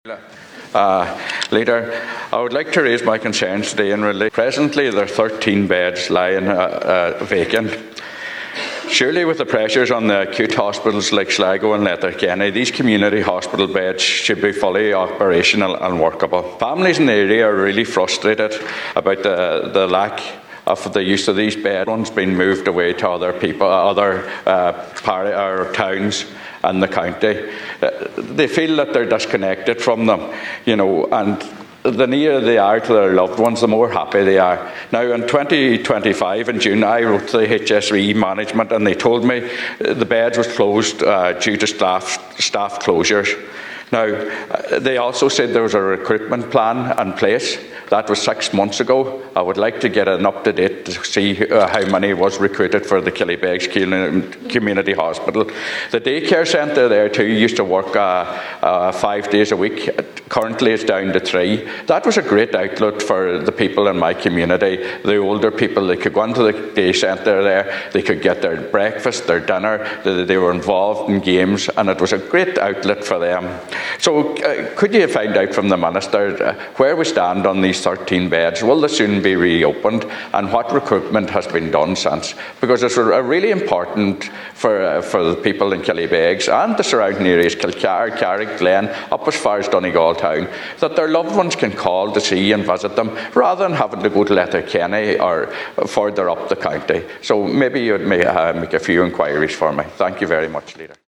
Leader, I would like to raise my concerns today in relation. Presently, there are 13 beds lying vacant. Surely, with the pressures on the acute hospitals like Sligo and Letterkenny, these community hospital beds should be fully operational and workable. Families in the area are really frustrated about the lack of the use of these beds. One's been moved away to other towns and the county. They feel that they're disconnected from them, and the nearer they are to their loved ones, the more happy they are. Now, in 2025, in June, I wrote to the HSE management and they told me the beds was closed due to staff closures. Now, they also said there was a recruitment plan in place. That was 6 months ago. I would like to get an up-to-date to see how many was recruited for the Killybegs Community Hospital. The daycare centre there too used to work 5 days a week. Currently it's down to 3. That was a great outlet for the people in my community. The older people, they could go into the day centre there, they could get their breakfast, their dinner, they were involved in games, and it was a great outlet for them. So could you find out from the Minister where we stand on these 13 beds? Will they soon be reopened, and what recruitment has been done since? Because it's really important for the people in Killybegs and the surrounding areas, Kilcar, Carrick, Glen, up as far as Donegal town, that their loved ones can call to see and visit them, rather than having to go to Letterkenny or further up the county. So maybe you would make a few inquiries for me. Thank you very much, Leader.